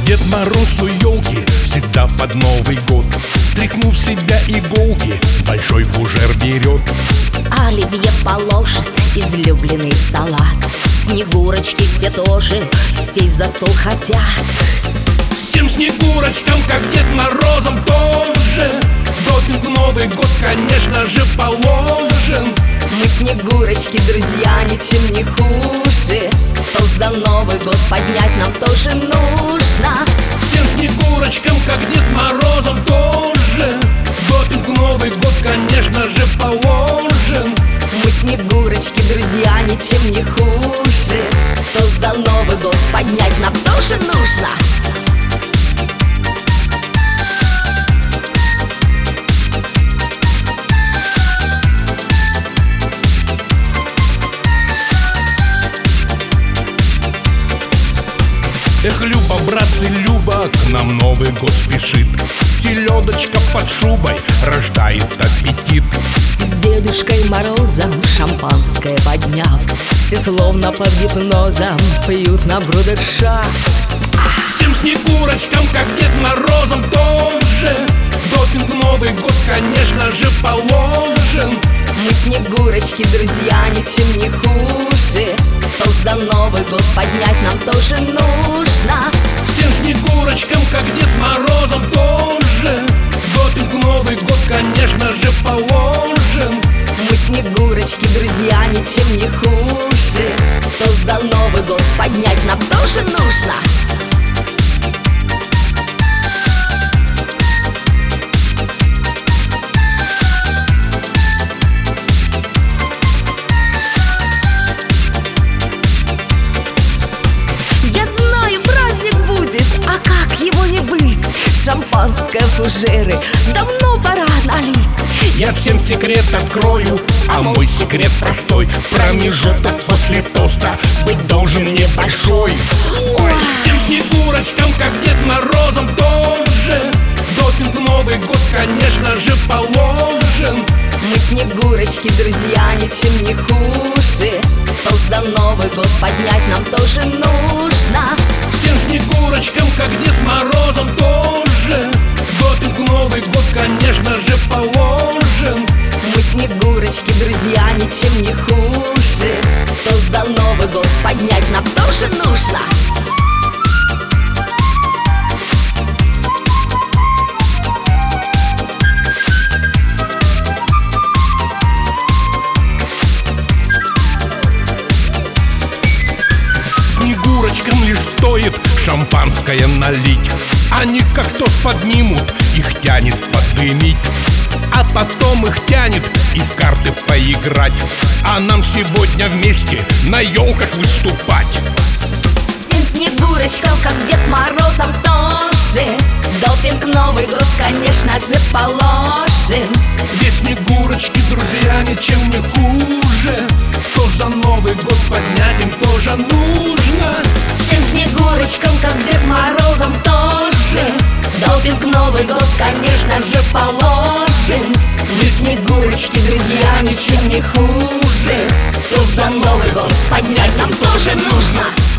Дед Мороз у елки всегда под Новый год, стряхнув с себя иголки, большой фужер берет. Оливье положит излюбленный салат. Снегурочки все тоже сесть за стол хотят. Всем снегурочкам, как Дед Морозом тоже, допинг в Новый год, конечно же, положен. Мы снегурочки, друзья, ничем не хуже. То за Новый год поднять нам тоже нужно. Всем снегурочкам, как Дед Морозом тоже, допинг в Новый год, конечно же, положен. Мы снегурочки, друзья, ничем не хуже. То за Новый год поднять нам тоже нужно. Эх, Люба, братцы, Люба, к нам Новый год спешит. Селедочка под шубой рождает аппетит. С Дедушкой Морозом шампанское подняв, все словно под гипнозом пьют на брудершафт. Всем снегурочкам, как Дед Морозом тоже, допинг в Новый год, конечно же, положен. Мы снегурочки, друзья, ничем не хуже. То за Новый год поднять нам тоже нужно. Всем снегурочкам, как Дед Морозом тоже, допинг в Новый год, конечно же, положен. Мы снегурочки, друзья, ничем не хуже. То за Новый год поднять нам тоже нужно. Его не быть, шампанское, фужеры давно пора налить. Я всем секрет открою, а мой секрет простой. Промежуток после тоста быть должен небольшой. Ой, всем снегурочкам, как Дед Морозом тоже, допинг в Новый год, конечно же, положен. Мы снегурочки, друзья, ничем не хуже. То за Новый год поднять нам тоже нужно. Всем снегурочкам, как Дед Морозом тоже, допинг в Новый год, конечно же, положен. Мы снегурочки, друзья, ничем не хуже. То за Новый год поднять нам тоже нужно. Снегурочкам лишь стоит шампанское налить, они как тот поднимут, их тянет подымить. А потом их тянет и в карты поиграть. А нам сегодня вместе на елках выступать. Всем снегурочкам, как Дед Морозом тоже, допинг Новый год, конечно же, положен. Ведь снегурочки, друзья, ничем не хуже. То за Новый год поднять им тоже нужно. Всем снегурочкам, как Дед Морозом тоже, допинг Новый год, конечно же, положен. Мы снегурочки, друзья, ничем не хуже. То за Новый год поднять нам тоже нужно.